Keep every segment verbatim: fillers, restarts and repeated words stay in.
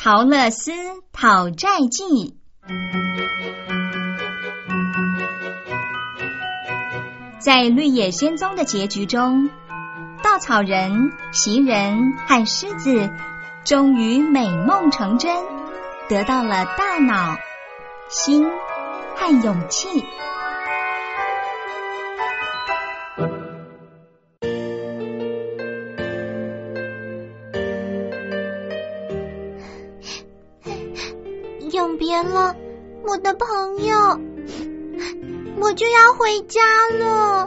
桃乐丝讨债记。在绿野仙踪的结局中，稻草人、袭人和狮子终于美梦成真，得到了大脑、心和勇气。 永别了，我的朋友，我就要回家了。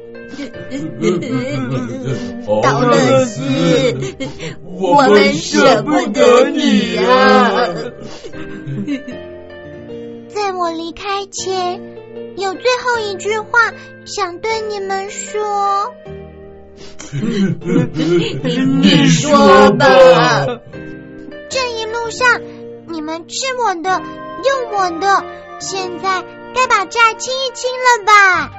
桃乐丝，我们舍不得你啊！ 在我离开前，有最后一句话想对你们说。 你说吧。 这一路上，你们吃我的，用我的，现在该把债清一清了吧？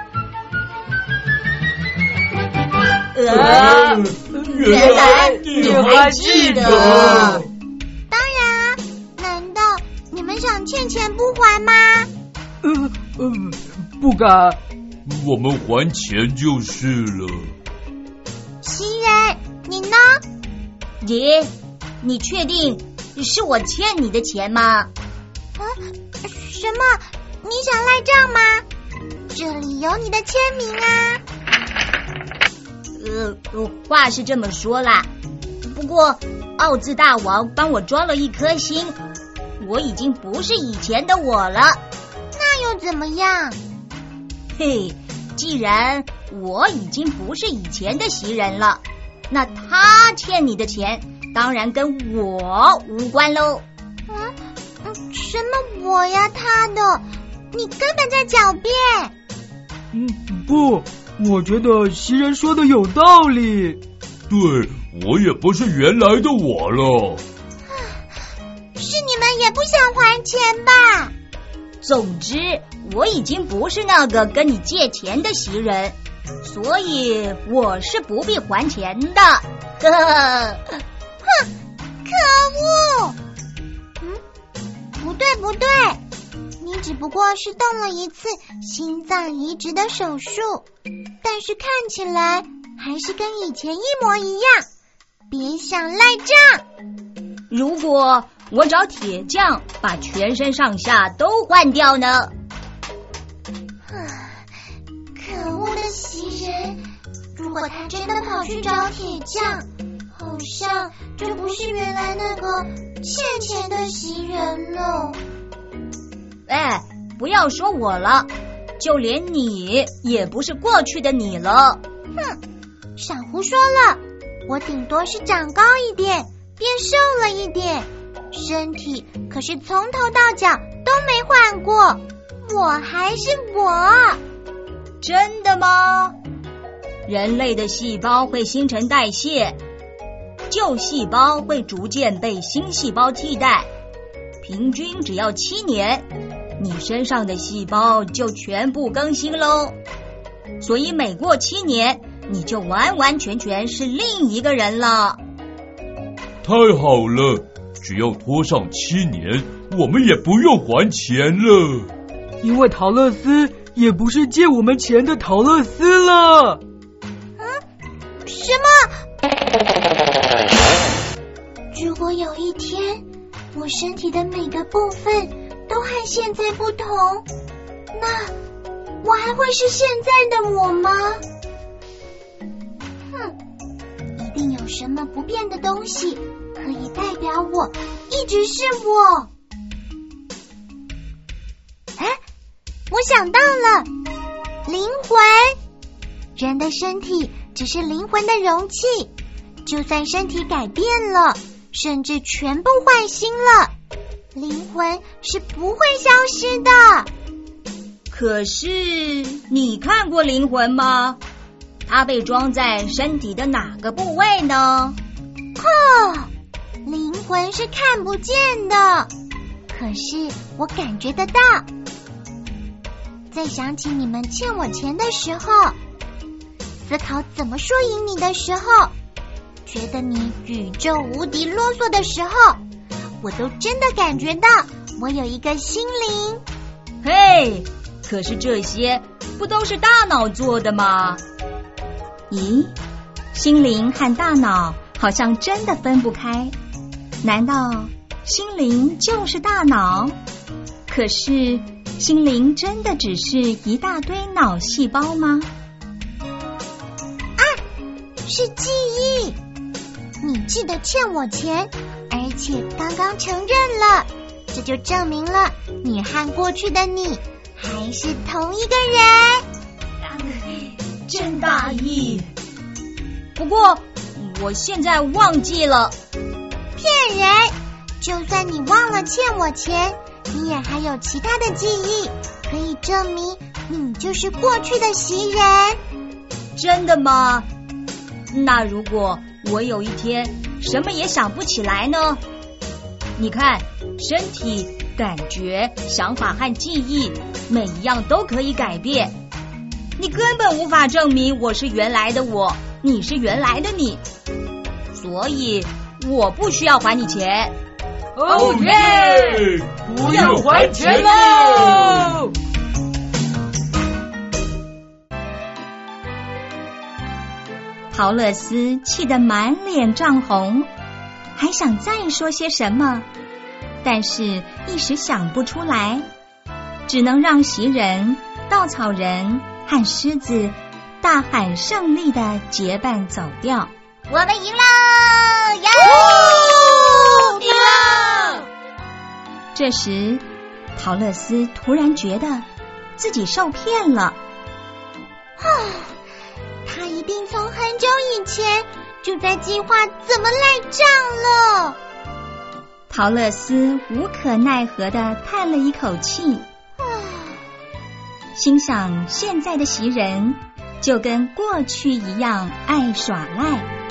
呃，原来你还记得。 当然啊，难道你们想欠钱不还吗？ 呃呃，不敢。 我们还钱就是了。 袭人，你呢？ 爷，你确定是我欠你的钱吗？ 啊，什么？你想赖账吗？这里有你的签名啊。 呃，话是这么说啦，不过奥兹大王帮我装了一颗心，我已经不是以前的我了。 那又怎么样？ 嘿，既然我已经不是以前的袭人了，那他欠你的钱当然跟我无关喽。 嗯，什么我呀他的？你根本在狡辩。 嗯，不，我觉得袭人说的有道理。 对，我也不是原来的我了。 是你们也不想还钱吧？ 总之，我已经不是那个跟你借钱的袭人，所以我是不必还钱的。呵呵。 哼，可恶！嗯，不对不对，你只不过是动了一次心脏移植的手术，但是看起来还是跟以前一模一样，别想赖账。 如果我找铁匠把全身上下都换掉呢？ 可恶的袭人，如果他真的跑去找铁匠，好像就不是原来那个欠钱的袭人了。 哎，不要说我了，就连你也不是过去的你了。 哼，少胡说了，我顶多是长高一点，变瘦了一点，身体可是从头到脚都没换过，我还是我。 真的吗？人类的细胞会新陈代谢，旧细胞会逐渐被新细胞替代，平均只要七年，你身上的细胞就全部更新喽。所以每过七年，你就完完全全是另一个人了。 太好了，只要拖上七年，我们也不用还钱了。 因为桃乐丝也不是借我们钱的桃乐丝了。 嗯，什么？如果有一天我身体的每个部分都和现在不同，那我还会是现在的我吗？哼，一定有什么不变的东西可以代表我一直是我。哎，我想到了，灵魂。人的身体只是灵魂的容器，就算身体改变了，甚至全部换新了，灵魂是不会消失的。 可是你看过灵魂吗？它被装在身体的哪个部位呢？ 哦，灵魂是看不见的，可是我感觉得到。在想起你们欠我钱的时候，思考怎么说赢你的时候，觉得你宇宙无敌啰嗦的时候， 我都真的感觉到我有一个心灵。 嘿，可是这些不都是大脑做的吗？咦，心灵和大脑好像真的分不开。难道心灵就是大脑？可是心灵真的只是一大堆脑细胞吗？ 啊，是记忆。你记得欠我钱，而且刚刚承认了，这就证明了你和过去的你还是同一个人。 真大意。不过我现在忘记了。 骗人！就算你忘了欠我钱，你也还有其他的记忆，可以证明你就是过去的袭人。 真的吗？那如果我有一天什么也想不起来呢？你看，身体、感觉、想法和记忆，每一样都可以改变。你根本无法证明我是原来的我，你是原来的你，所以我不需要还你钱。 哦耶！不用还钱喽！ 陶乐斯气得满脸涨红，还想再说些什么，但是一时想不出来，只能让袭人、稻草人和狮子大喊胜利的结伴走掉。 我们赢了！呀！ 赢了！这时，陶乐斯突然觉得自己受骗了。 啊！他一定从很久以前就在计划怎么赖账了。 陶乐斯无可奈何地叹了一口气，心想现在的袭人就跟过去一样爱耍赖。